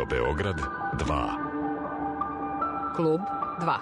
Radio Beograd 2. Klub 2.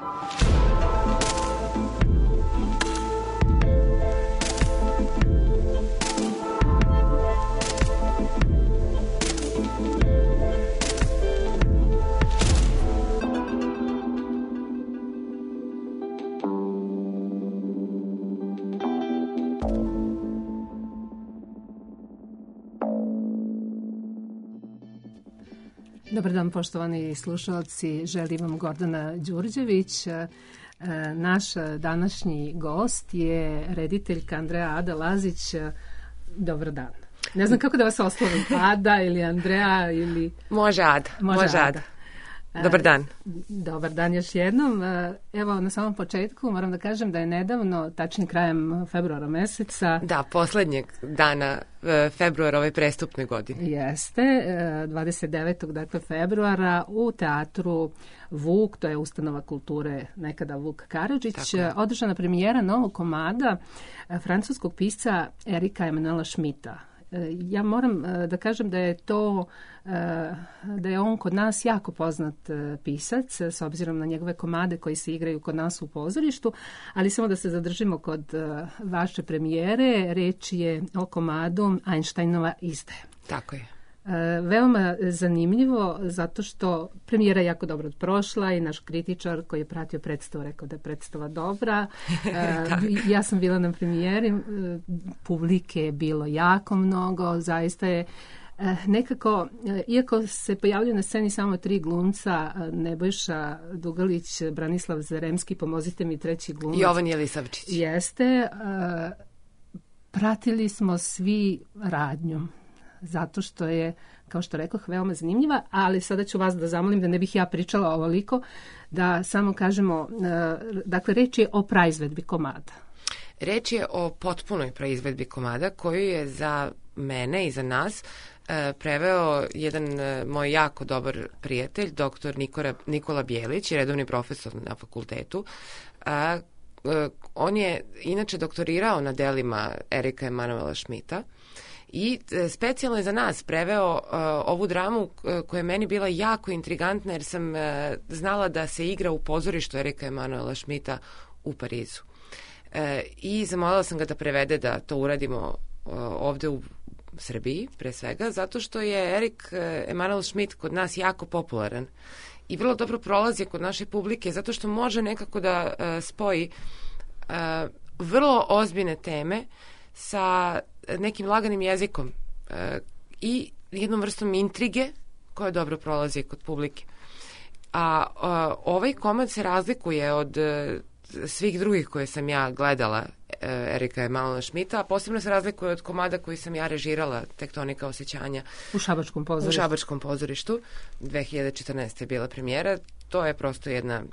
Dobar dan, poštovani slušalci. Želim vam Gordana Đurđević. Naš današnji gost je rediteljka Andreja Ada Lazić. Dobar dan. Ne znam kako da vas oslovim. Ada ili Andreja ili... Može Ada. Može Ada. Dobar dan. Dobar dan još jednom. Evo, na samom početku moram da kažem da je nedavno, tačnije krajem februara meseca... Da, poslednjeg dana februara ove prestupne godine. Jeste, 29. dakle februara u teatru Vuk, to je ustanova kulture nekada Vuk Karadžić, održana premijera novog komada francuskog pisca Erika Emanuela Schmidta. Ja moram da kažem da je to, da je on kod nas jako poznat pisac, s obzirom na njegove komade koji se igraju kod nas u pozorištu, ali samo da se zadržimo kod vaše premijere, reč je o komadu Einsteinova izdaja. Tako je. Veoma zanimljivo, zato što premijera je jako dobro prošla i naš kritičar koji je pratio predstavu rekao da je predstava dobra. Ja sam bila na premijeri, publike je bilo jako mnogo, zaista je nekako, iako se pojavljaju na sceni samo 3 glumca, Nebojša Dugalić, Branislav Zaremski, pomozite mi treći glumac. Jovan Jelisavčić. Jeste, pratili smo svi radnju. Zato što je, kao što rekoh, veoma zanimljiva, ali sada ću vas da zamolim da ne bih ja pričala ovoliko, da samo kažemo, dakle, reč je o praizvedbi komada. Reč je o potpunoj praizvedbi komada koju je za mene i za nas preveo jedan moj jako dobar prijatelj, doktor Nikola Bjelić, redovni profesor na fakultetu. On je inače doktorirao na delima Erika Emanuela Schmidta i specijalno je za nas preveo ovu dramu koja je meni bila jako intrigantna jer sam znala da se igra u pozorištu Erika Emanuela Schmidta u Parizu. I zamolila sam ga da prevede da to uradimo ovde u Srbiji, pre svega, zato što je Erik Emanuel Schmidt kod nas jako popularan i vrlo dobro prolazi kod naše publike, zato što može nekako da spoji vrlo ozbiljne teme sa nekim laganim jezikom i jednom vrstom intrige koja dobro prolazi kod publike. A ovaj komad se razlikuje od svih drugih koje sam ja gledala Erika Emanuela Schmidta, a posebno se razlikuje od komada koji sam ja režirala, Tektonika osjećanja. U Šabačkom pozorištu. U Šabačkom pozorištu. 2014. je bila premijera. To je prosto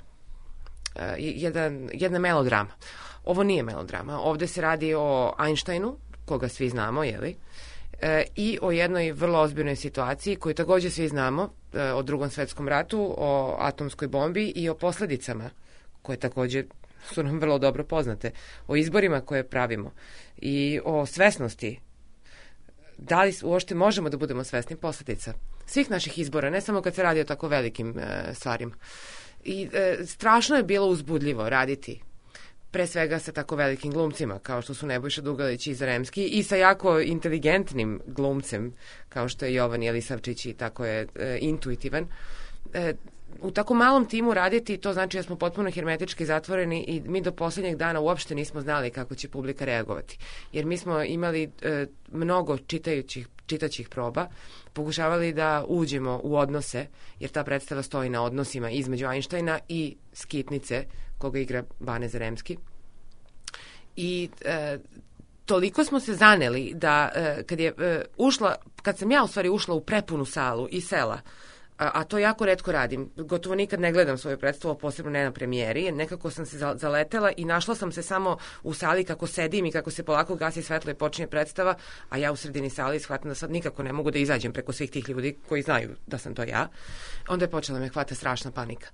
jedna melodrama. Ovo nije melodrama. Ovde se radi o Einsteinu, koga svi znamo, jeli? I o jednoj vrlo ozbiljnoj situaciji koju takođe svi znamo, o Drugom svetskom ratu, o atomskoj bombi i o posledicama koje takođe su nam vrlo dobro poznate, o izborima koje pravimo i o svesnosti. Da li uopšte možemo da budemo svesni posledica svih naših izbora, ne samo kad se radi o tako velikim stvarima. I strašno je bilo uzbudljivo raditi pre svega sa tako velikim glumcima, kao što su Nebojša Dugalić i Zaremski, i sa jako inteligentnim glumcem, kao što je Jovan Jelisavčić i tako je intuitivan. U tako malom timu raditi, to znači da smo potpuno hermetički zatvoreni i mi do poslednjeg dana uopšte nismo znali kako će publika reagovati. Jer mi smo imali mnogo čitaćih proba, pokušavali da uđemo u odnose, jer ta predstava stoji na odnosima između Einsteina i Skitnice, koga igra Bane Zaremski. I toliko smo se zaneli da kad sam ja u stvari ušla u prepunu salu i sela, a to jako retko radim, gotovo nikad ne gledam svoju predstavu, posebno ne na premijeri, nekako sam se zaletela i našla sam se samo u sali kako sedim i kako se polako gasi svetlo i počinje predstava, a ja u sredini sali shvatam da sad nikako ne mogu da izađem preko svih tih ljudi koji znaju da sam to ja. Onda je počela me hvata strašna panika.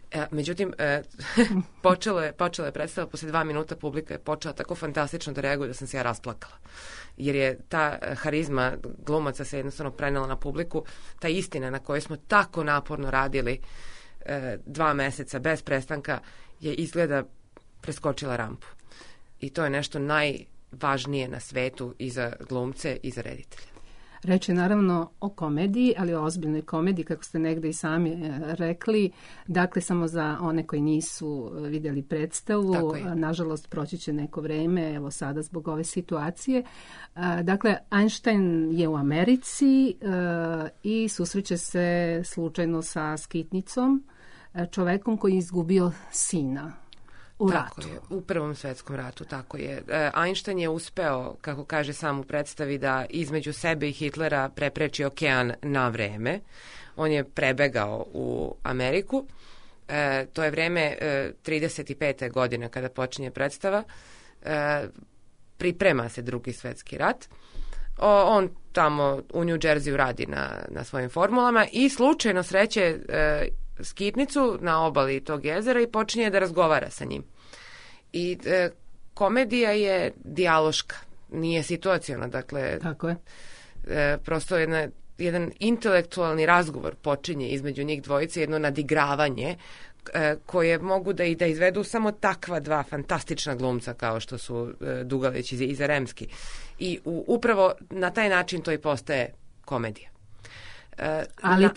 Međutim, počela je predstava, posle 2 minuta publika je počela tako fantastično da reaguje da sam se ja rasplakala. Jer je ta harizma glumaca se jednostavno prenela na publiku, ta istina na kojoj smo tako naporno radili 2 meseca bez prestanka je izgleda preskočila rampu. I to je nešto najvažnije na svetu i za glumce i za reditelje. Reč je naravno o komediji, ali o ozbiljnoj komediji, kako ste negde i sami rekli. Dakle, samo za one koji nisu vidjeli predstavu, nažalost proći će neko vreme, evo sada zbog ove situacije. Dakle, Einstein je u Americi i susreće se slučajno sa skitnicom, čovekom koji je izgubio sina. Tako je, u Prvom svetskom ratu, tako je. Einstein je uspeo, kako kaže sam u predstavi, da između sebe i Hitlera prepreči okean na vreme. On je prebegao u Ameriku. To je vreme 35. godine kada počinje predstava. Priprema se Drugi svetski rat. On tamo u New Jerseyu radi na svojim formulama i slučajno sreće skitnicu na obali tog jezera i počinje da razgovara sa njim. I komedija je dijaloška, nije situaciona, dakle, tako je. Prosto jedan intelektualni razgovor počinje između njih dvojice, jedno nadigravanje koje mogu da izvedu samo takva 2 fantastična glumca kao što su Dugalić i Zaremski. I upravo na taj način to i postaje komedija. Ali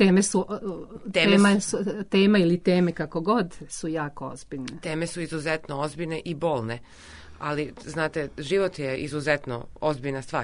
tema ili teme kako god su jako ozbiljne. Teme su izuzetno ozbiljne i bolne, ali znate, život je izuzetno ozbiljna stvar.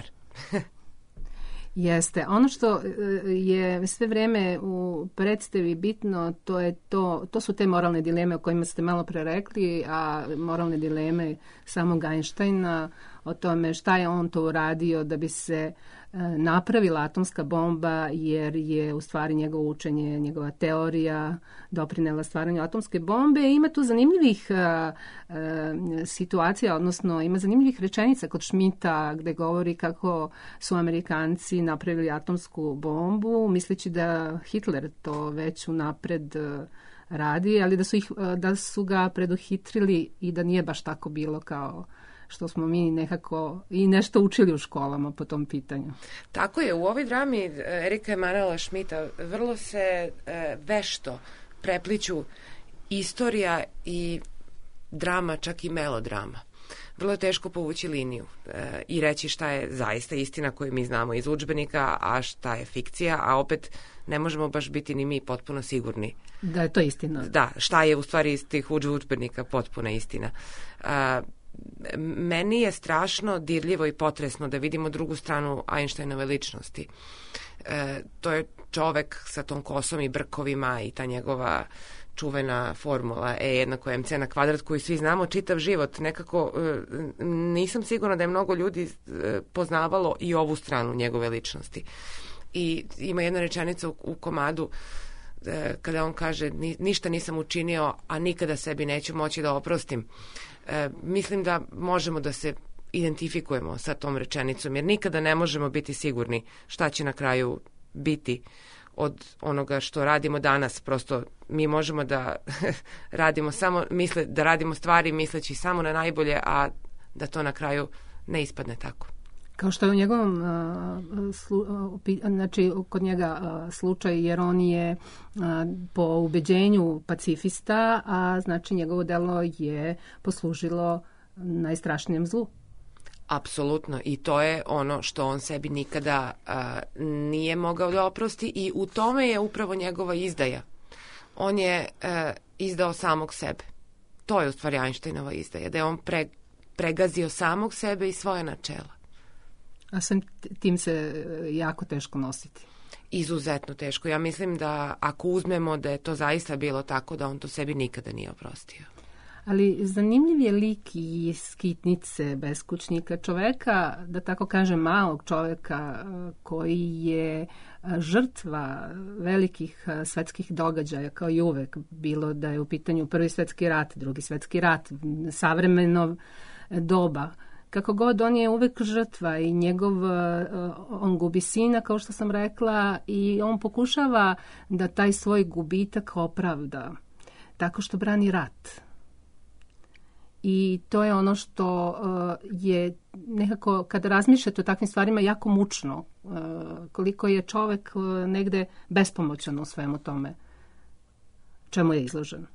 Jeste. Ono što je sve vreme u predstavi bitno, to su te moralne dileme o kojima ste malo pre rekli, a moralne dileme samog Einsteina o tome šta je on to uradio da bi se napravila atomska bomba, jer je u stvari njegovo učenje, njegova teorija doprinela stvaranju atomske bombe. Ima tu zanimljivih situacija, odnosno ima zanimljivih rečenica kod Schmidta gde govori kako su Amerikanci napravili atomsku bombu, misleći da Hitler to već unapred radi, ali da su ga preduhitrili i da nije baš tako bilo kao što smo mi nekako i nešto učili u školama po tom pitanju. Tako je, u ovoj drami Erika Emanuela Schmidta vrlo se vešto prepliću istorija i drama, čak i melodrama. Vrlo je teško povući liniju i reći šta je zaista istina koju mi znamo iz udžbenika, a šta je fikcija, a opet ne možemo baš biti ni mi potpuno sigurni. Da je to istina. Da, šta je u stvari iz tih udžbenika potpuna istina. Meni je strašno dirljivo i potresno da vidimo drugu stranu Einsteinove ličnosti. To je čovek sa tom kosom i brkovima i ta njegova čuvena formula E=mc² koju svi znamo čitav život. Nekako nisam sigurna da je mnogo ljudi poznavalo i ovu stranu njegove ličnosti. I ima jedna rečenica u komadu kada on kaže ništa nisam učinio, a nikada sebi neću moći da oprostim. Mislim da možemo da se identifikujemo sa tom rečenicom, jer nikada ne možemo biti sigurni šta će na kraju biti od onoga što radimo danas. Prosto mi možemo da radimo stvari misleći samo na najbolje, a da to na kraju ne ispadne tako. Kao što je u njegovom, znači kod njega slučaj, jer on je po ubeđenju pacifista, a znači njegovo delo je poslužilo najstrašnijem zlu. Apsolutno, i to je ono što on sebi nikada nije mogao da oprosti i u tome je upravo njegova izdaja. On je izdao samog sebe. To je u stvari Einsteinova izdaja, da je on pregazio samog sebe i svoje načela. A sam tim se jako teško nositi. Izuzetno teško. Ja mislim da ako uzmemo da je to zaista bilo tako, da on to sebi nikada nije oprostio. Ali zanimljiv je lik i skitnice beskućnika, čoveka, da tako kažem malog čoveka koji je žrtva velikih svetskih događaja, kao i uvek, bilo da je u pitanju Prvi svetski rat, Drugi svetski rat, savremeno doba. Kako god, on je uvek žrtva i on gubi sina, kao što sam rekla, i on pokušava da taj svoj gubitak opravda tako što brani rat. I to je ono što je nekako, kada razmišljate o takvim stvarima, jako mučno. Koliko je čovek negde bespomoćan u svemu tome. Čemu je izložen?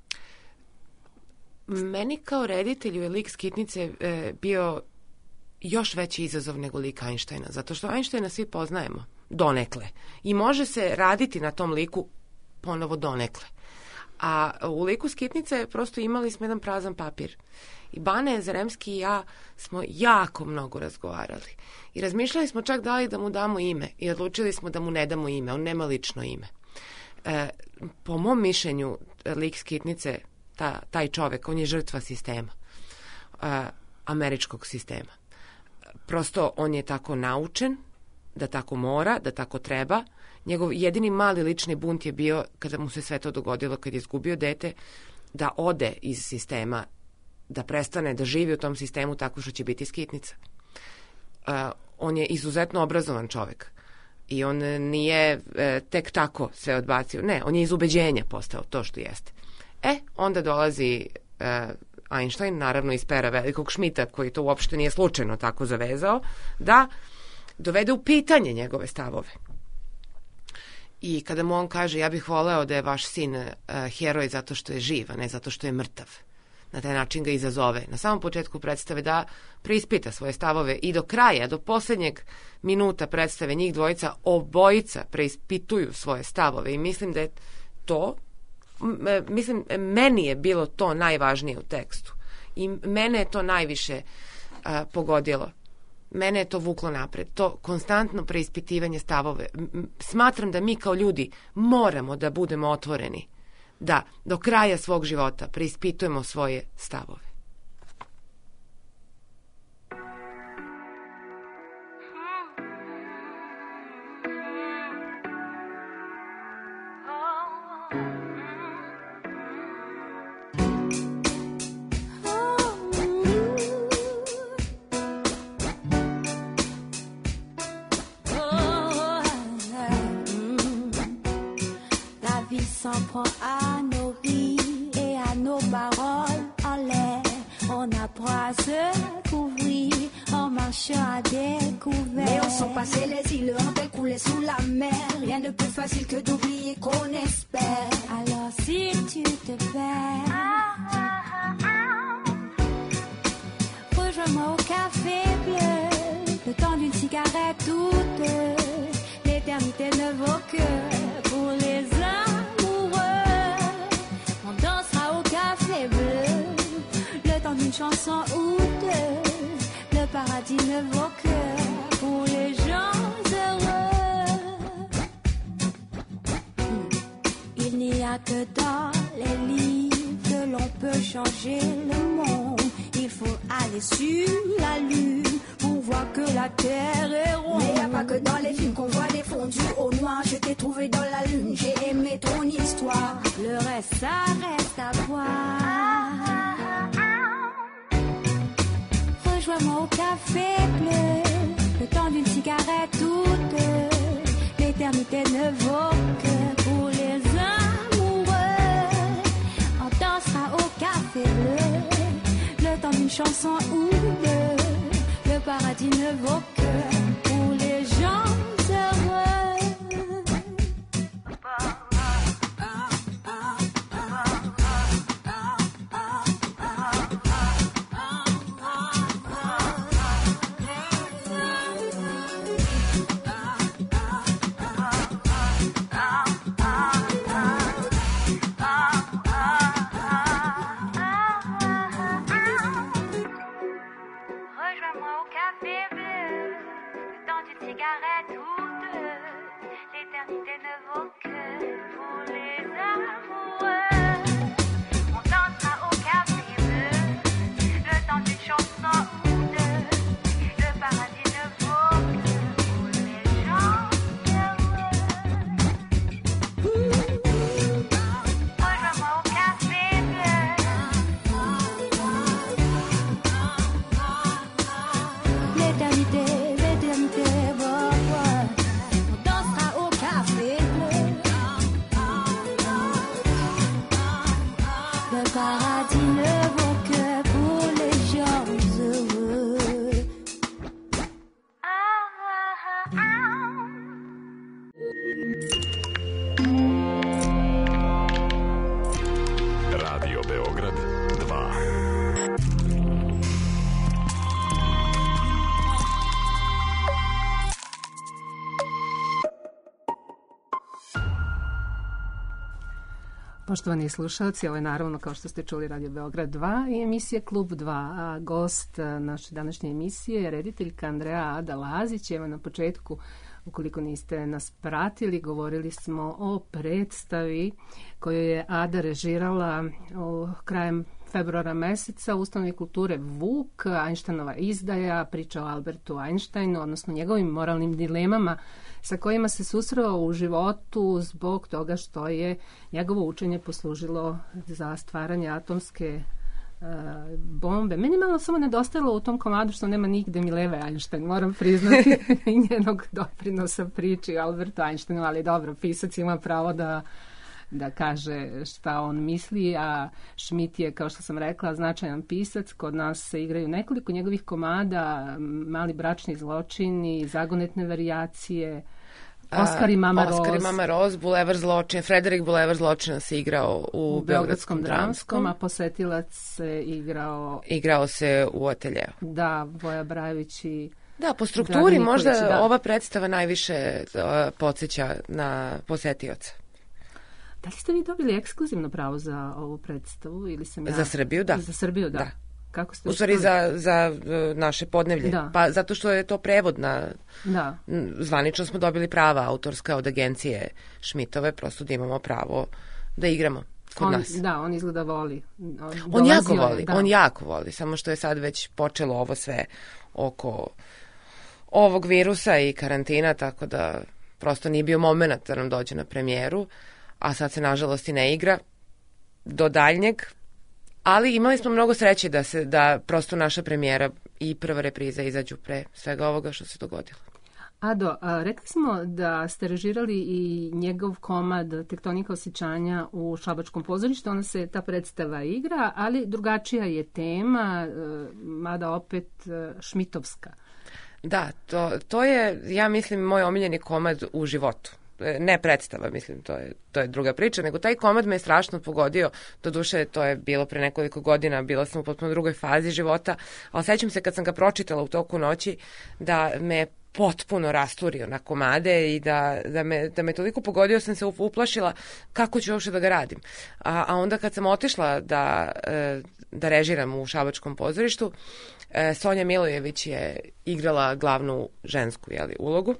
Meni kao reditelju je lik Skitnice bio još veći izazov nego lik Einsteina, zato što Einsteina svi poznajemo donekle. I može se raditi na tom liku ponovo donekle. A u liku Skitnice prosto imali smo jedan prazan papir. I Bane Zaremski i ja smo jako mnogo razgovarali. I razmišljali smo čak da li da mu damo ime. I odlučili smo da mu ne damo ime. On nema lično ime. Po mom mišljenju, lik Skitnice, taj čovek, on je žrtva sistema. Američkog sistema. Prosto on je tako naučen, da tako mora, da tako treba. Njegov jedini mali lični bunt je bio, kada mu se sve to dogodilo, kad je izgubio dete, da ode iz sistema, da prestane da živi u tom sistemu tako što će biti skitnica. On je izuzetno obrazovan čovek i on nije tek tako sve odbacio. Ne, on je iz ubeđenja postao to što jeste. Onda dolazi Einstein, naravno iz pera velikog Šmita, koji to uopšte nije slučajno tako zavezao, da dovede u pitanje njegove stavove. I kada mu on kaže, ja bih voleo da je vaš sin heroj zato što je živ, a ne zato što je mrtav. Na taj način ga izazove. Na samom početku predstave da preispita svoje stavove i do kraja, do posljednjeg minuta predstave njih dvojica, obojica preispituju svoje stavove i mislim da je to, meni je bilo to najvažnije u tekstu. I mene je to najviše pogodilo. Mene je to vuklo napred. To konstantno preispitivanje stavove. Smatram da mi kao ljudi moramo da budemo otvoreni. Da do kraja svog života preispitujemo svoje stavove. S'en prend à nos rires et à nos paroles en l'air. On apprend à se couvrir en marchant à découvert. Mais on sent passer les îles, un bel couler sous la mer. Rien de plus facile que d'oublier qu'on espère. Alors si tu te perds, rejoins-moi au café bleu. Le temps d'une cigarette toute, l'éternité ne vaut que pour les uns. D'une chanson ou deux, le paradis ne vaut que pour les gens heureux. Il n'y a que dans les livres que l'on peut changer le monde. Il faut aller sur la lune pour voir que la terre est ronde. Mais y a pas que dans les films qu'on voit des fondus au noir. Je t'ai trouvé dans la lune, j'ai aimé ton histoire. Le reste, ça reste à voir. Rejoins-moi au café bleu, le temps d'une cigarette toute. L'éternité ne vaut que pour les amoureux. On dansera au café bleu, le temps d'une chanson ou deux. Le paradis ne vaut que pour les gens heureux. Poštovani slušalci, ovo je naravno, kao što ste čuli, Radio Beograd 2 i emisija Klub 2, a gost naše današnje emisije je rediteljka Andreja Ada Lazić. Evo na početku, ukoliko niste nas pratili, govorili smo o predstavi koju je Ada režirala krajem februara meseca u Ustanovi kulture Vuk, Einsteinova izdaja, priča o Albertu Einsteinu, odnosno njegovim moralnim dilemama sa kojima se susreo u životu zbog toga što je njegovo učenje poslužilo za stvaranje atomske bombe. Meni malo samo nedostajalo u tom komadu što nema nigde Mileve Einstein, moram priznati, i njenog doprinosa priči Albertu Einsteinu, ali dobro, pisac ima pravo da kaže šta on misli, a Schmidt je, kao što sam rekla, značajan pisac. Kod nas se igraju nekoliko njegovih komada, Mali bračni zločini, Zagonetne varijacije, Oskar i Mama Roz, Bulevar zločina, Frederik Bulevar zločina se igrao u Beogradskom dramskom, a Posetilac se igrao se u Ateljeu. Da, Voja Brajević i da, po strukturi možda ova predstava najviše podsjeća na Posetioca. Da li ste vi dobili ekskluzivno pravo za ovu predstavu? Ili sam ja... Za Srbiju, da. Za Srbiju, da. Kako ste u stvari za naše podneblje. Da. Pa zato što je to prevod na... Da. Zvanično smo dobili prava autorska od agencije Schmidtove, prosto da imamo pravo da igramo kod nas. Da, on izgleda voli. On jako voli, samo što je sad već počelo ovo sve oko ovog virusa i karantina, tako da prosto nije bio moment da nam dođe na premijeru, a sad se nažalost i ne igra do daljnjeg, ali imali smo mnogo sreće da prosto naša premijera i prva repriza izađu pre svega ovoga što se dogodilo. Ado, rekli smo da ste režirali i njegov komad Tektonika osjećanja u Šabačkom pozorištu, ona se ta predstava igra, ali drugačija je tema, mada opet šmitovska. Da, to je, ja mislim, moj omiljeni komad u životu. Ne predstava, mislim, to je druga priča, nego taj komad me je strašno pogodio, doduše to je bilo pre nekoliko godina, bila sam u potpuno drugoj fazi života, ali sećam se kad sam ga pročitala u toku noći da me potpuno rasturio na komade i da me toliko pogodio, sam se uplašila kako ću uopšte da ga radim. A onda kad sam otišla da režiram u Šabačkom pozorištu, Sonja Milojević je igrala glavnu žensku ulogu.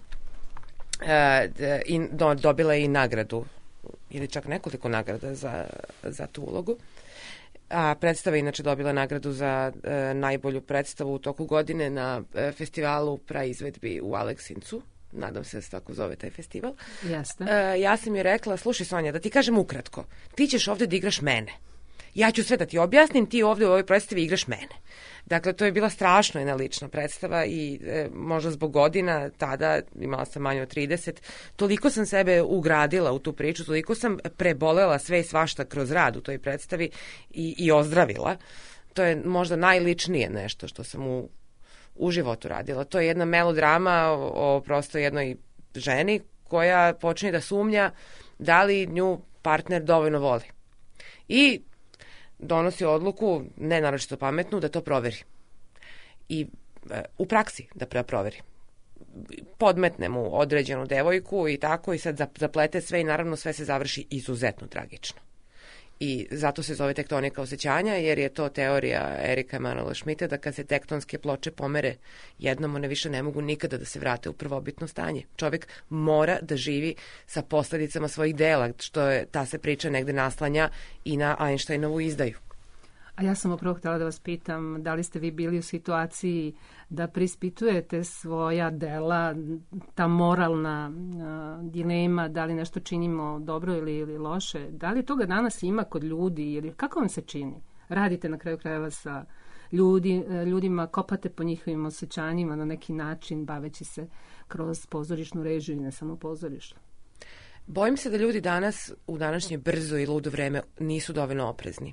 I dobila je i nagradu ili čak nekoliko nagrada za tu ulogu. A predstava je inače dobila nagradu za najbolju predstavu u toku godine na festivalu praizvedbi u Aleksincu. Nadam se da se tako zove taj festival. Jeste. Ja sam joj rekla, slušaj Sonja, da ti kažem ukratko, ti ćeš ovde da igraš mene. Ja ću sve da ti objasnim, ti ovde u ovoj predstavi igraš mene. Dakle, to je bila strašno jedna lična predstava i možda zbog godina, tada imala sam manje od 30, toliko sam sebe ugradila u tu priču, toliko sam prebolela sve i svašta kroz rad u toj predstavi i ozdravila. To je možda najličnije nešto što sam u životu radila. To je jedna melodrama o prosto jednoj ženi koja počne da sumnja da li nju partner dovoljno voli. I donosi odluku, ne naročito pametnu, da to proveri. I u praksi da proveri. Podmetne mu određenu devojku i tako i sad zaplete sve i naravno sve se završi izuzetno tragično. I zato se zove tektonika osjećanja, jer je to teorija Erika Emanuela Schmidta da kad se tektonske ploče pomere jednom, one više ne mogu nikada da se vrate u prvobitno stanje. Čovjek mora da živi sa posledicama svojih dela, što je ta se priča negde naslanja i na Einsteinovu izdaju. A ja sam upravo htjela da vas pitam, da li ste vi bili u situaciji da preispitujete svoja dela, ta moralna dilema, da li nešto činimo dobro ili loše, da li toga danas ima kod ljudi ili kako vam se čini? Radite na kraju krajeva sa ljudima, kopate po njihovim osjećanjima na neki način, baveći se kroz pozorišnu režiju i ne samo pozorišnu. Bojim se da ljudi danas, u današnje brzo i ludo vreme, nisu dovoljno oprezni.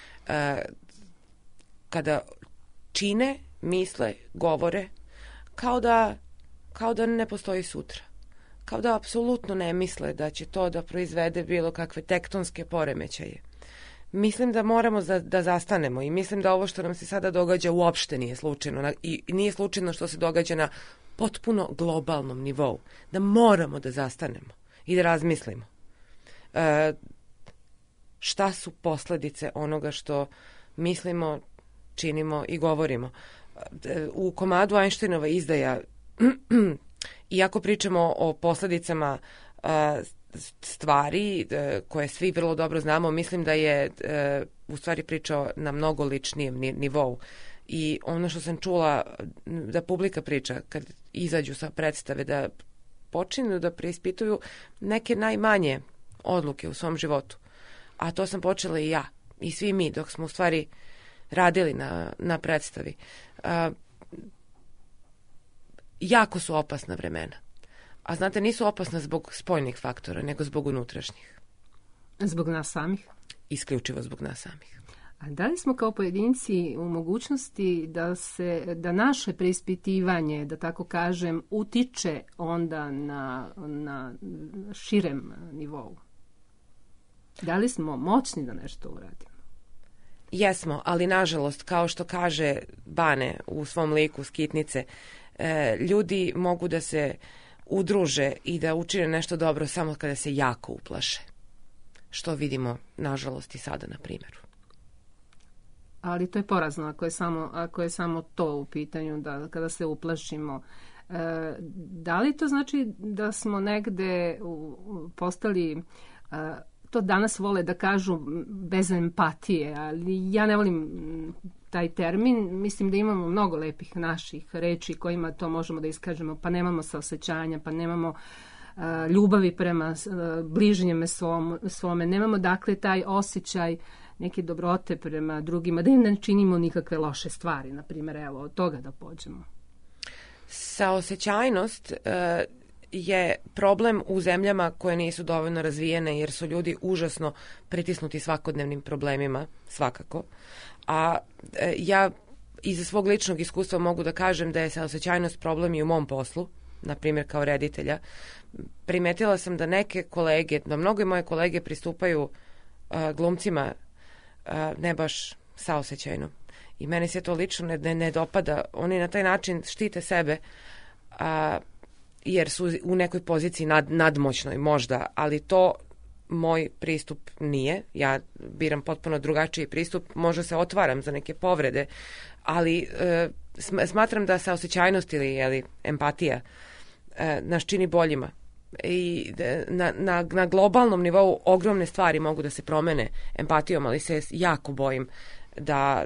Kada čine, misle, govore, kao da ne postoji sutra. Kao da apsolutno ne misle da će to da proizvede bilo kakve tektonske poremećaje. Mislim da moramo da zastanemo i mislim da ovo što nam se sada događa uopšte nije slučajno i nije slučajno što se događa na potpuno globalnom nivou. Da moramo da zastanemo i da razmislimo. šta su posledice onoga što mislimo, činimo i govorimo. U komadu Einsteinova izdaja, iako pričamo o posledicama stvari koje svi vrlo dobro znamo, mislim da je u stvari pričao na mnogo ličnijem nivou. I ono što sam čula da publika priča kad izađu sa predstave, da počinju da preispituju neke najmanje odluke u svom životu. A to sam počela i ja i svi mi dok smo u stvari radili na predstavi. Jako su opasna vremena. A znate, nisu opasna zbog spoljnih faktora, nego zbog unutrašnjih. Zbog nas samih? Isključivo zbog nas samih. A da li smo kao pojedinci u mogućnosti da naše preispitivanje, da tako kažem, utiče onda na širem nivou? Da li smo moćni da nešto uradimo? Jesmo, ali nažalost, kao što kaže Bane u svom liku Skitnice, ljudi mogu da se udruže i da učine nešto dobro samo kada se jako uplaše. Što vidimo, nažalost, i sada, na primjeru. Ali to je porazno ako je samo to u pitanju, da kada se uplašimo. Da li to znači da smo negde postali, to danas vole da kažu, bez empatije, ali ja ne volim taj termin. Mislim da imamo mnogo lepih naših reči kojima to možemo da iskažemo, pa nemamo saosećanja, pa nemamo ljubavi prema bližnjeme svome, nemamo dakle taj osjećaj neke dobrote prema drugima, da im ne činimo nikakve loše stvari, na primjer, evo, od toga da pođemo. Saosećajnost je problem u zemljama koje nisu dovoljno razvijene, jer su ljudi užasno pritisnuti svakodnevnim problemima, svakako. A ja iz svog ličnog iskustva mogu da kažem da je saosećajnost problem i u mom poslu, na primjer kao reditelja. Primetila sam da neke kolege, da mnoge moje kolege pristupaju glumcima ne baš saosećajno. I meni se to lično ne dopada. Oni na taj način štite sebe, jer su u nekoj poziciji nadmoćnoj možda, ali to moj pristup nije. Ja biram potpuno drugačiji pristup. Možda se otvaram za neke povrede, ali smatram da saosećajnost ili empatija nas čini boljima. I na globalnom nivou ogromne stvari mogu da se promene empatijom, ali se jako bojim da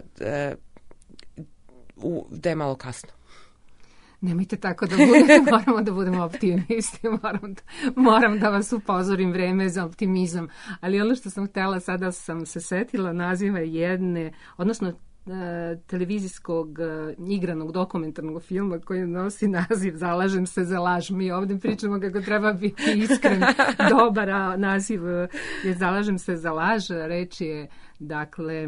je malo kasno. Nemojte tako da budete, moramo da budemo optimisti, moram da vas upozorim, vreme za optimizam. Ali ono što sam htjela, sada sam se setila naziva jedne, odnosno televizijskog igranog dokumentarnog filma koji nosi naziv Zalažem se za laž. Mi ovdje pričamo kako treba biti iskren, dobar, a naziv je Zalažem se za laž. Reč je dakle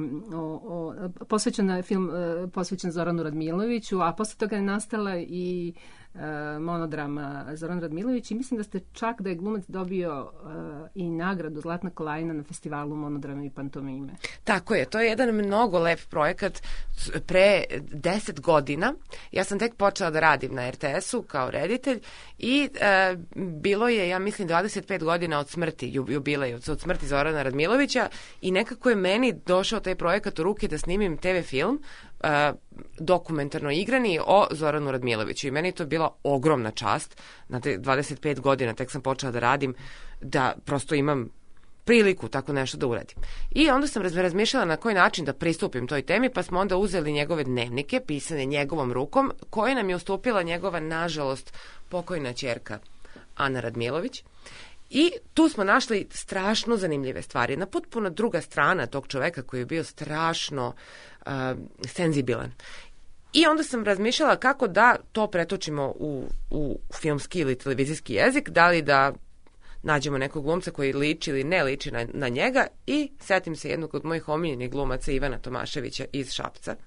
film posvećen Zoranu Radmiloviću, a posle toga je nastala i monodrama Zoran Radmilović i mislim da ste čak da je glumac dobio i nagradu Zlatna kolajna na festivalu monodrame i pantomime. Tako je, to je jedan mnogo lep projekat. Pre 10 godina ja sam tek počela da radim na RTS-u kao reditelj i bilo je, ja mislim, 25 godina od smrti, jubilej od smrti Zorana Radmilovića i nekako je meni došao taj projekat u ruke da snimim TV film dokumentarno igrani o Zoranu Radmiloviću i meni je to bila ogromna čast. Na 25 godina tek sam počela da radim, da prosto imam priliku tako nešto da uradim. I onda sam razmišljala na koji način da pristupim toj temi, pa smo onda uzeli njegove dnevnike, pisane njegovom rukom, koje nam je ustupila njegova, nažalost, pokojna ćerka Ana Radmilović. I tu smo našli strašno zanimljive stvari. Jedna potpuno druga strana tog čoveka koji je bio strašno senzibilan. I onda sam razmišljala kako da to pretočimo u filmski ili televizijski jezik, da li da nađemo nekog glumca koji liči ili ne liči na njega i setim se jednog od mojih omiljenih glumaca Ivana Tomaševića iz Šapca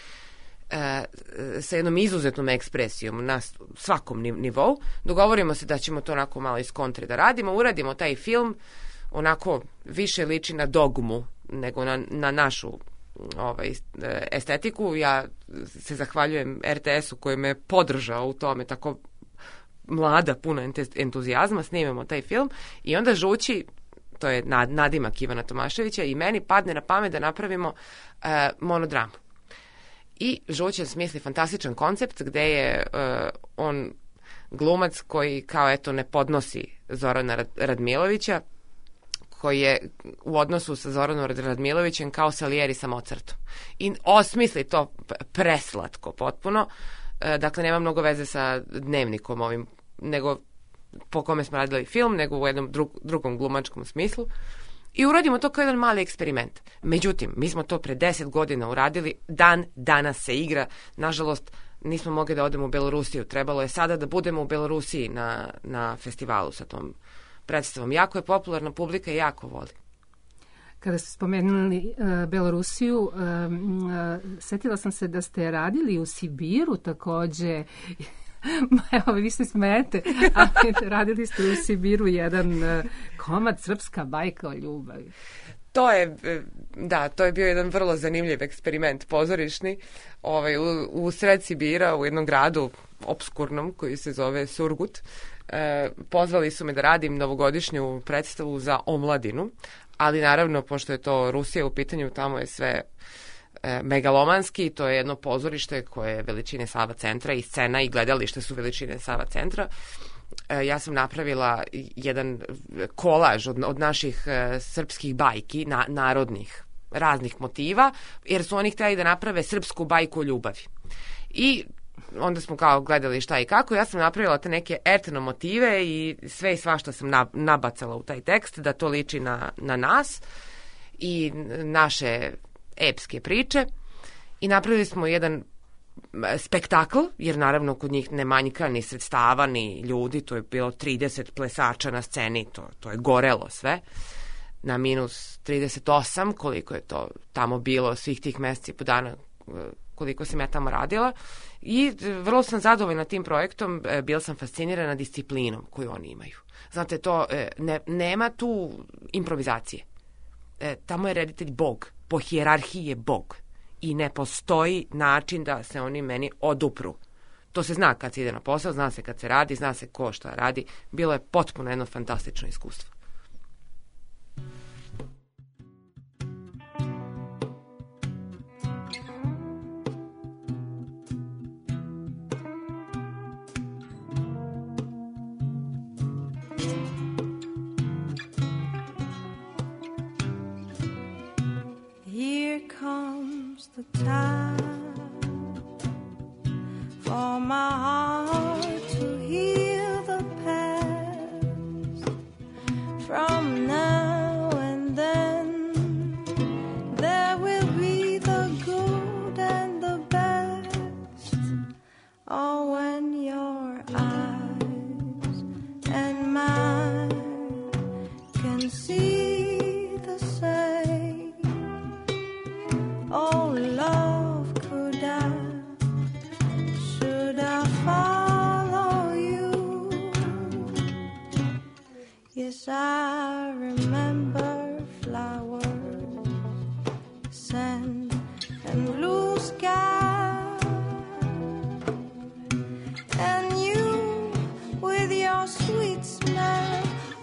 sa jednom izuzetnom ekspresijom na svakom nivou. Dogovorimo se da ćemo to onako malo iz kontre da radimo, uradimo taj film, onako više liči na Dogmu nego na našu estetiku. Ja se zahvaljujem RTS-u koji me podržao u tome, tako mlada, puno entuzijazma, snimamo taj film i onda žući to je nadimak Ivana Tomaševića, i meni padne na pamet da napravimo monodramu. I Žućan smisli fantastičan koncept gde je on glumac koji kao eto ne podnosi Zorana Radmilovića, koji je u odnosu sa Zoranom Radmilovićem kao Salieri sa Mozartom. I osmisli to preslatko potpuno. Dakle, nema mnogo veze sa dnevnikom ovim, nego po kome smo radili film, nego u jednom drugom glumačkom smislu. I uradimo to kao jedan mali eksperiment. Međutim, mi smo to pre 10 godina uradili, danas se igra. Nažalost, nismo mogli da odemo u Belorusiju. Trebalo je sada da budemo u Belorusiji na festivalu sa tom predstavom. Jako je popularna, publika i jako voli. Kada ste spomenuli Belorusiju, setila sam se da ste radili u Sibiru takođe. Evo, vi se smete, ali radili ste u Sibiru jedan komad Srpska bajka o ljubavi. To je bio jedan vrlo zanimljiv eksperiment pozorišni u sred Sibira, u jednom gradu obskurnom koji se zove Surgut. Pozvali su me da radim novogodišnju predstavu za omladinu, ali naravno, pošto je to Rusija u pitanju, tamo je sve megalomanski, to je jedno pozorište koje je veličine Sava centra i scena i gledalište su veličine Sava centra. Ja sam napravila jedan kolaž od naših srpskih bajki, narodnih, raznih motiva, jer su oni htjeli da naprave srpsku bajku o ljubavi. I onda smo kao gledali šta i kako. Ja sam napravila te neke etno motive i sve i svašta sam nabacala u taj tekst da to liči na nas i naše epske priče. I napravili smo jedan spektakl, jer naravno kod njih ne manjka ni sredstava, ni ljudi. To je bilo 30 plesača na sceni, to je gorelo sve. Na minus 38, koliko je to tamo bilo svih tih meseci po dana koliko sam ja tamo radila. I vrlo sam zadovoljna tim projektom, bila sam fascinirana disciplinom koju oni imaju. Znate, to nema tu improvizacije. Tamo je reditelj Bog, po hijerarhiji je Bog. I ne postoji način da se oni meni odupru. To se zna kad se ide na posao, zna se kad se radi, zna se ko šta radi. Bilo je potpuno jedno fantastično iskustvo. The time for my heart to heal the past. From now and then there will be the good and the best. Oh, when your eyes and mine can see the same. Oh, love, should I follow you? Yes, I remember flowers, sand and blue sky, and you with your sweet smile,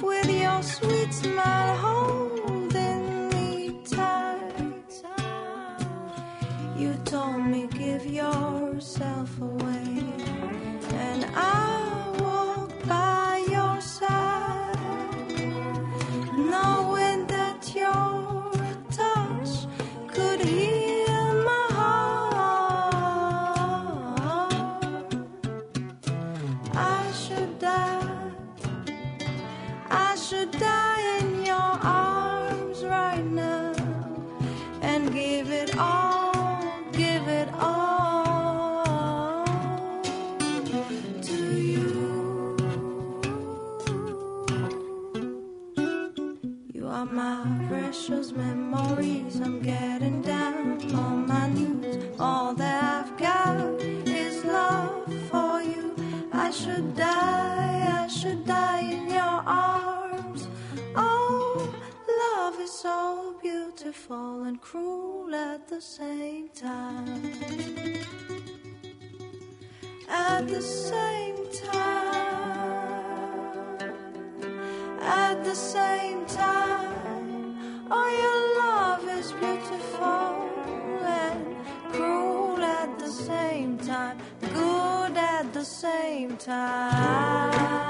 holding me tight. You told me give yourself away, and I walked by your side, knowing that your touch could heal my heart. I should die in your arms right now and give it all to you. You are my precious memories. I'm getting down on my knees. All that I've got is love for you. I should die in your arms. Oh, love is so beautiful and cruel at the same time. At the same time. At the same time. time, good at the same time.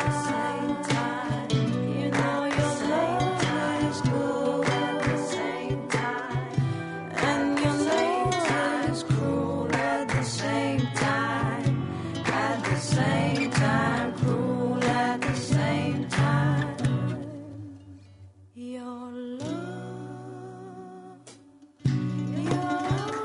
You know your love is good at the same time, and your love is cruel at the same time. At the same time, cruel at the same time. Your love, your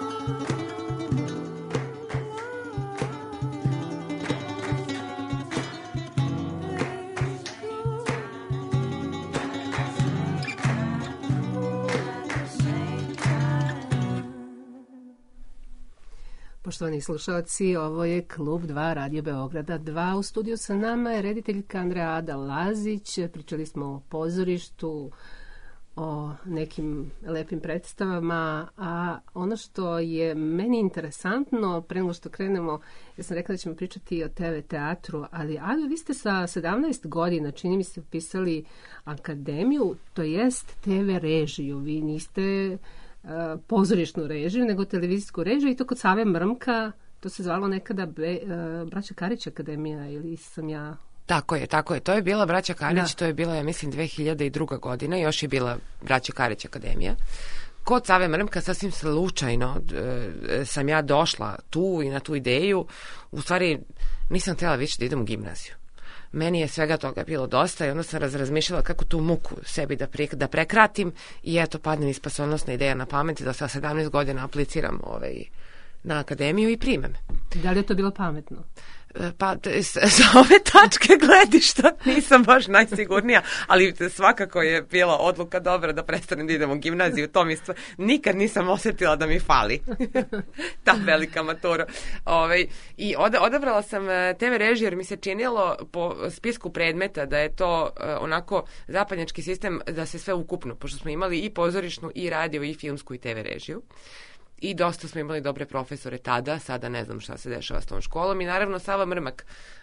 Poštovani slušalci, ovo je Klub 2 Radio Beograda 2. U studiju sa nama je rediteljka Andreada Lazić. Pričali smo o pozorištu, o nekim lepim predstavama, a ono što je meni interesantno, pre nego što krenemo, ja sam rekla da ćemo pričati o TV teatru, ali vi ste sa 17 godina, čini mi se, upisali akademiju, to jest TV režiju. Vi niste pozorišnu režiju, nego televizijsku režiju, i to kod Save Mrmka, to se zvalo nekada Braća Karić akademija, ili sam ja... Tako je. To je bila Braća Karić, to je bila, ja mislim, 2002. godina, još je bila Braća Karić akademija. Kod Save Mrmka sasvim slučajno sam ja došla tu i na tu ideju. U stvari, nisam htjela više da idem u gimnaziju. Meni je svega toga bilo dosta i onda sam razmišljala kako tu muku sebi da prekratim, i eto, padne mi spasonosna ideja na pamet da sa 17 godina apliciram na akademiju i prime me. Da li je to bilo pametno? Pa, sa ove tačke gledišta nisam baš najsigurnija, ali svakako je bila odluka dobra da prestanem da idem u gimnaziju. To mi nikad nisam osjetila da mi fali ta velika matura. I odabrala sam TV režiju jer mi se činilo po spisku predmeta da je to onako zapadnjački sistem, da se sve ukupno, pošto smo imali i pozorišnu, i radio, i filmsku, i TV režiju. I dosta smo imali dobre profesore tada, sada ne znam šta se dešava s tom školom, i naravno Sava Mrmak,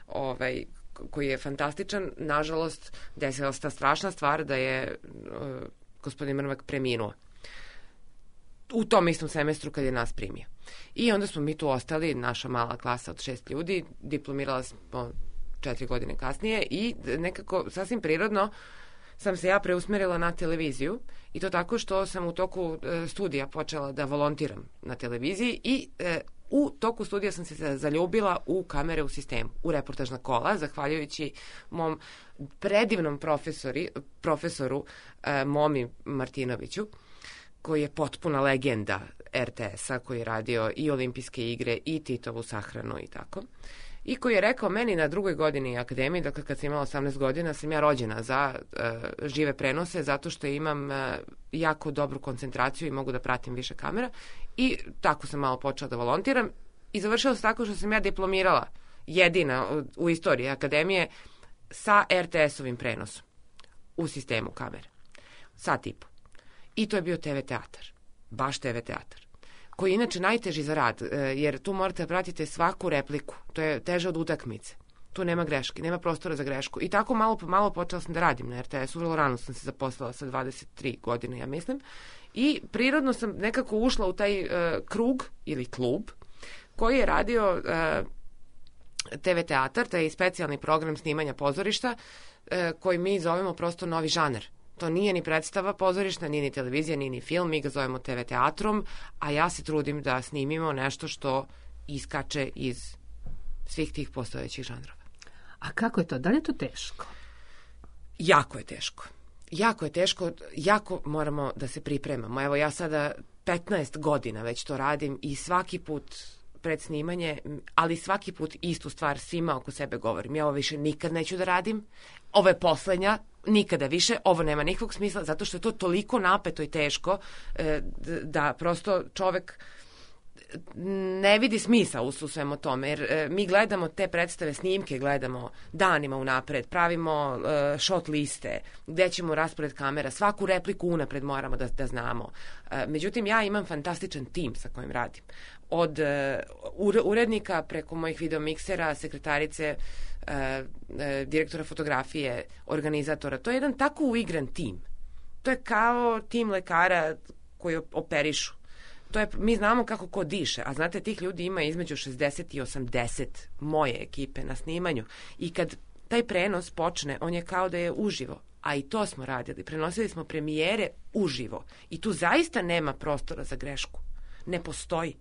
koji je fantastičan. Nažalost, desila se ta strašna stvar da je gospodin Mrmak preminuo u tom istom semestru kad je nas primio. I onda smo mi tu ostali, naša mala klasa od 6 ljudi, diplomirala smo 4 godine kasnije, i nekako sasvim prirodno sam se ja preusmerila na televiziju, i to tako što sam u toku studija počela da volontiram na televiziji, i u toku studija sam se zaljubila u kamere u sistemu, u reportažna kola, zahvaljujući mom predivnom profesoru Momi Martinoviću, koji je potpuna legenda RTS-a, koji je radio i Olimpijske igre i Titovu sahranu i tako. I koji je rekao meni na 2. godini akademije, dakle kad sam imala 18 godina, sam ja rođena za žive prenose, zato što imam jako dobru koncentraciju i mogu da pratim više kamera. I tako sam malo počela da volontiram, i završila se tako što sam ja diplomirala jedina u istoriji akademije sa RTS-ovim prenosom u sistemu kamere. Sat i po. I to je bio TV teatar. Baš TV teatar. Koji je inače najteži za rad, jer tu morate da pratite svaku repliku. To je teže od utakmice. Tu nema greške, nema prostora za grešku. I tako malo po malo počela sam da radim na RTS-u. Vrlo rano sam se zaposlila sa 23 godine, ja mislim. I prirodno sam nekako ušla u taj krug ili klub koji je radio TV teatar, taj specijalni program snimanja pozorišta, koji mi zovemo prosto novi žanar. To nije ni predstava pozorišna, nije ni televizija, nije ni film, mi ga zovemo TV teatrom, a ja se trudim da snimimo nešto što iskače iz svih tih postojećih žanrova. A kako je to? Da li je to teško? Jako je teško. Jako moramo da se pripremamo. Evo, ja sada 15 godina već to radim, i svaki put pred snimanje, ali svaki put istu stvar svima oko sebe govorim. Ja ovo više nikad neću da radim, ovo je poslednja, nikada više, ovo nema nikakvog smisla, zato što je to toliko napeto i teško da prosto čovek ne vidi smisla u svemu tome, jer mi gledamo te predstave, snimke gledamo danima unapred, pravimo shot liste, gde ćemo raspored kamera, svaku repliku unapred moramo da znamo. Međutim, ja imam fantastičan tim sa kojim radim. Od urednika preko mojih videomiksera, sekretarice, direktora fotografije, organizatora. To je jedan tako uigran tim. To je kao tim lekara koji operišu. mi znamo kako ko diše, a znate, tih ljudi ima između 60 i 80 moje ekipe na snimanju. I kad taj prenos počne, on je kao da je uživo. A i to smo radili. Prenosili smo premijere uživo. I tu zaista nema prostora za grešku. Ne postoji.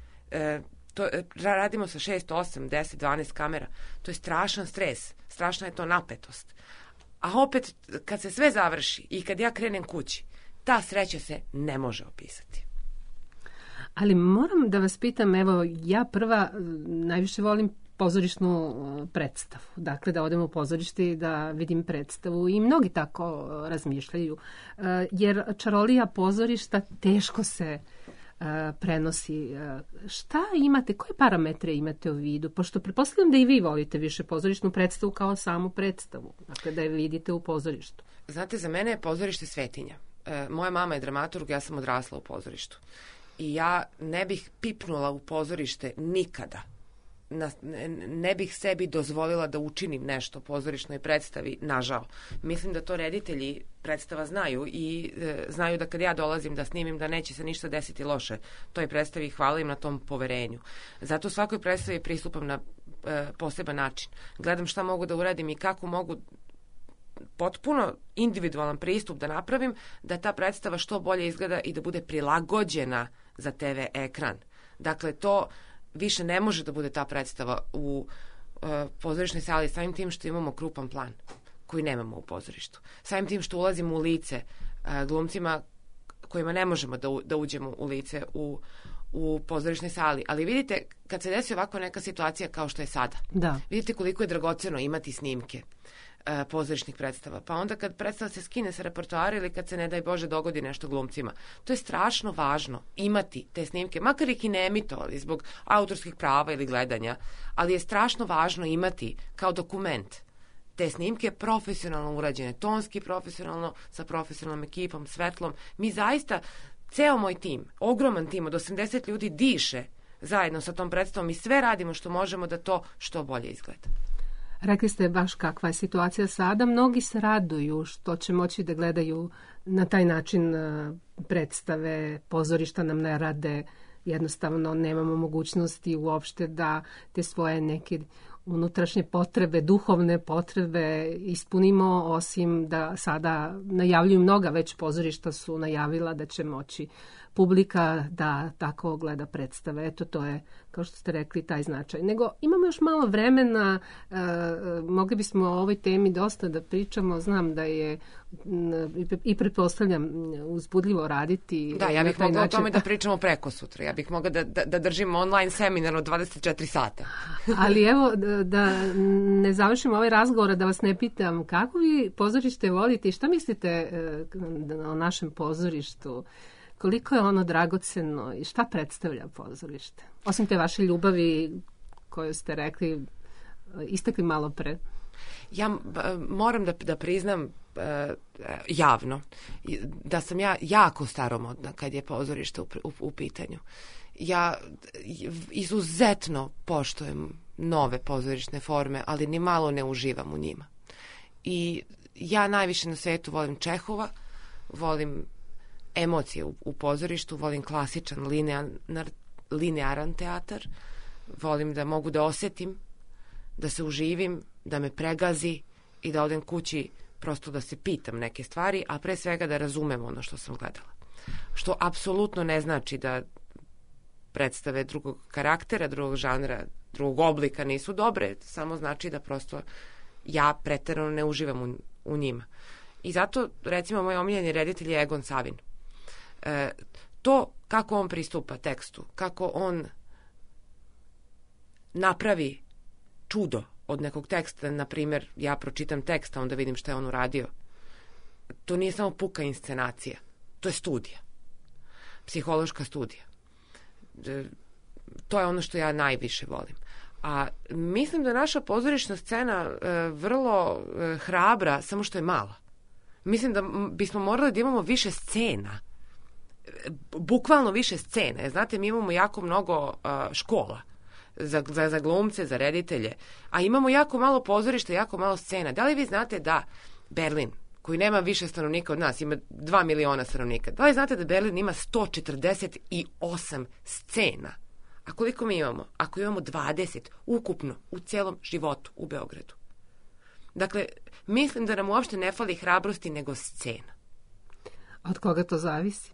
Radimo sa 6, 8, 10, 12 kamera. To je strašan stres. Strašna je to napetost. A opet, kad se sve završi i kad ja krenem kući, ta sreća se ne može opisati. Ali moram da vas pitam, evo, ja prva najviše volim pozorišnu predstavu. Dakle, da odem u pozorište i da vidim predstavu. I mnogi tako razmišljaju. Jer čarolija pozorišta teško se prenosi. Šta imate, koje parametre imate u vidu? Pošto pretpostavljam da i vi volite više pozorišnu predstavu kao samu predstavu. Dakle, da je vidite u pozorištu. Znate, za mene je pozorište svetinja. Moja mama je dramaturg, ja sam odrasla u pozorištu. I ja ne bih pipnula u pozorište nikada. Ne bih sebi dozvolila da učinim nešto pozorišnoj predstavi, nažal. Mislim da to reditelji predstava znaju i znaju da kad ja dolazim da snimim da neće se ništa desiti loše toj predstavi i hvala im na tom poverenju. Zato svakoj predstavi pristupam na poseban način. Gledam šta mogu da uradim i kako mogu potpuno individualan pristup da napravim da ta predstava što bolje izgleda i da bude prilagođena za TV ekran. Dakle, to više ne može da bude ta predstava u pozorišnoj sali samim tim što imamo krupan plan koji nemamo u pozorištu. Samim tim što ulazimo u lice glumcima kojima ne možemo da uđemo u lice u pozorišnoj sali. Ali vidite, kad se desi ovako neka situacija kao što je sada, vidite koliko je dragoceno imati snimke pozorišnih predstava. Pa onda kad predstava se skine sa repertoara ili kad se, ne daj Bože, dogodi nešto glumcima, to je strašno važno imati te snimke, makar ih i ne emitovali zbog autorskih prava ili gledanja, ali je strašno važno imati kao dokument te snimke profesionalno urađene, tonski profesionalno, sa profesionalnom ekipom, svetlom. Mi zaista, ceo moj tim, ogroman tim od 80 ljudi diše zajedno sa tom predstavom i sve radimo što možemo da to što bolje izgleda. Rekli ste baš kakva je situacija sada. Mnogi se raduju što će moći da gledaju na taj način predstave, pozorišta nam ne rade. Jednostavno nemamo mogućnosti uopšte da te svoje neke unutrašnje potrebe, duhovne potrebe ispunimo, osim da sada najavljuju mnoga već pozorišta su najavila da će moći publika da tako gleda predstave. Eto, to je, kao što ste rekli, taj značaj. Nego imamo još malo vremena, mogli bismo o ovoj temi dosta da pričamo. Znam da je i pretpostavljam uzbudljivo raditi. Da, ja bih mogla o tome da pričamo preko sutra. Ja bih mogla da držim online seminar od 24 sata. Ali evo, da ne završimo ovaj razgovor, da vas ne pitam kako vi pozorište volite i šta mislite o našem pozorištu? Koliko je ono dragoceno i šta predstavlja pozorište? Osim te vaše ljubavi koju ste rekli, istakli malo pre. Ja moram da priznam javno da sam ja jako staromodna kad je pozorište u pitanju. Ja izuzetno poštujem nove pozorišne forme, ali ni malo ne uživam u njima. I ja najviše na svetu volim Čehova, volim emocije u pozorištu, volim klasičan linearan teatar, volim da mogu da osetim, da se uživim, da me pregazi i da odem kući prosto da se pitam neke stvari, a pre svega da razumem ono što sam gledala. Što apsolutno ne znači da predstave drugog karaktera, drugog žanra, drugog oblika nisu dobre, samo znači da prosto ja preterano ne uživam u njima. I zato, recimo, moj omiljeni reditelj je Egon Savin. To kako on pristupa tekstu, kako on napravi čudo od nekog teksta, na primjer, ja pročitam tekst, a onda vidim šta je on uradio. To nije samo puka inscenacija, to je studija. Psihološka studija. To je ono što ja najviše volim. A mislim da naša pozorišna scena vrlo hrabra, samo što je mala. Mislim da bismo morali da imamo više scena. Bukvalno više scene. Znate, mi imamo jako mnogo škola za glumce, za reditelje, a imamo jako malo pozorišta, jako malo scena. Da li vi znate da Berlin, koji nema više stanovnika od nas, ima 2 miliona stanovnika. Da li znate da Berlin ima 148 scena? A koliko mi imamo? Ako imamo 20 ukupno u celom životu u Beogradu. Dakle, mislim da nam uopšte ne fali hrabrosti nego scena. Od koga to zavisi?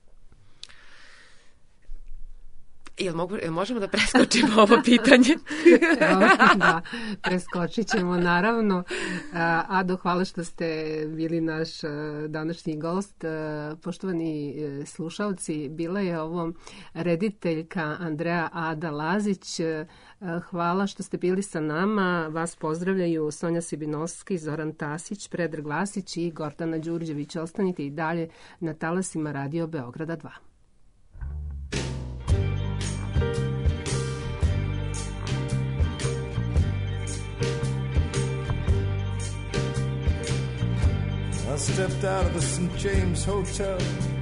Jel možemo da preskočimo ovo pitanje? Da, preskočit ćemo naravno. Ado, hvala što ste bili naš današnji gost. Poštovani slušalci, bila je ovo rediteljka Andreja Ada Lazić. Hvala što ste bili sa nama. Vas pozdravljaju Sonja Sibinovski, Zoran Tasić, Predrag Vasić i Gordana Đurđević. Ostanite i dalje na talasima Radio Beograda 2. I stepped out of the St. James Hotel.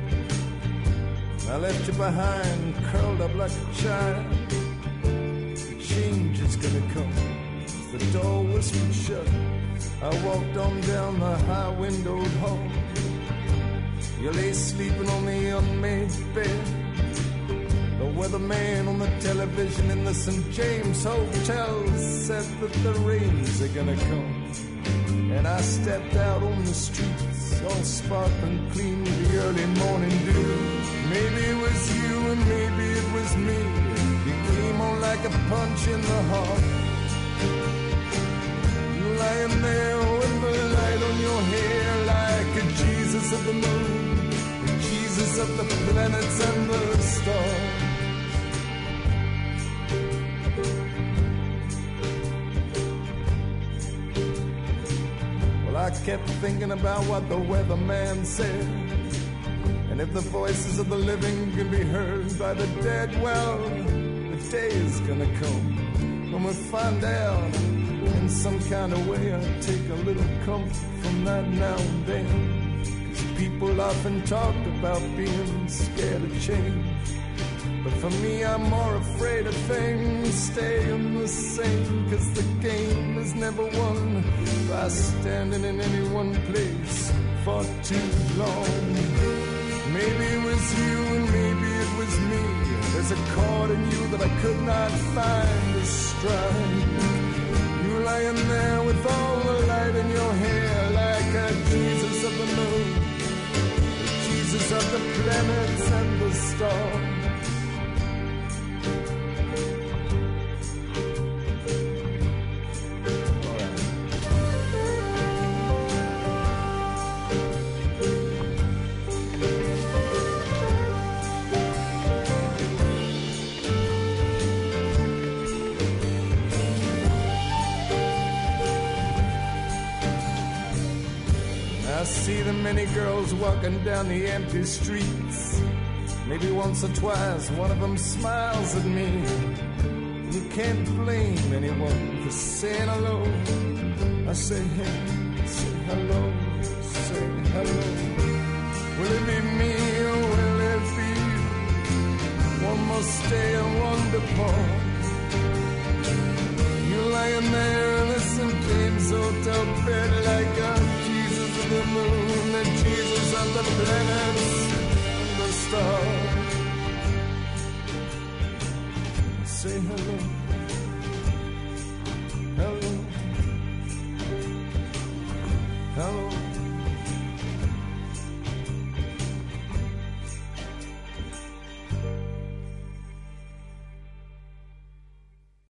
I left you behind, curled up like a child. The change is gonna come. The door whispered shut. I walked on down the high-windowed hall. You lay sleeping on the unmade bed. The weatherman on the television in the St. James Hotel said that the rains are gonna come. And I stepped out on the streets, all sparkling clean with the early morning dew. Maybe it was you and maybe it was me. You came on like a punch in the heart. Lying there with the light on your hair, like a Jesus of the moon, a Jesus of the planets and the stars. I kept thinking about what the weatherman said. And if the voices of the living can be heard by the dead, well, the day is gonna come when we find out. In some kind of way I take a little comfort from that now and then. 'Cause people often talked about being scared of change. But for me, I'm more afraid of things staying the same. 'Cause the game is never won by standing in any one place for too long. Maybe it was you and maybe it was me. There's a chord in you that I could not find to strike. You lying there with all the light in your hair, like a Jesus of the moon, the Jesus of the planets and the stars. I see the many girls walking down the empty streets. Maybe once or twice one of them smiles at me. You can't blame anyone for saying hello. I say hey, say hello, say hello. Will it be me or will it be you? One must stay and one depart. You lying there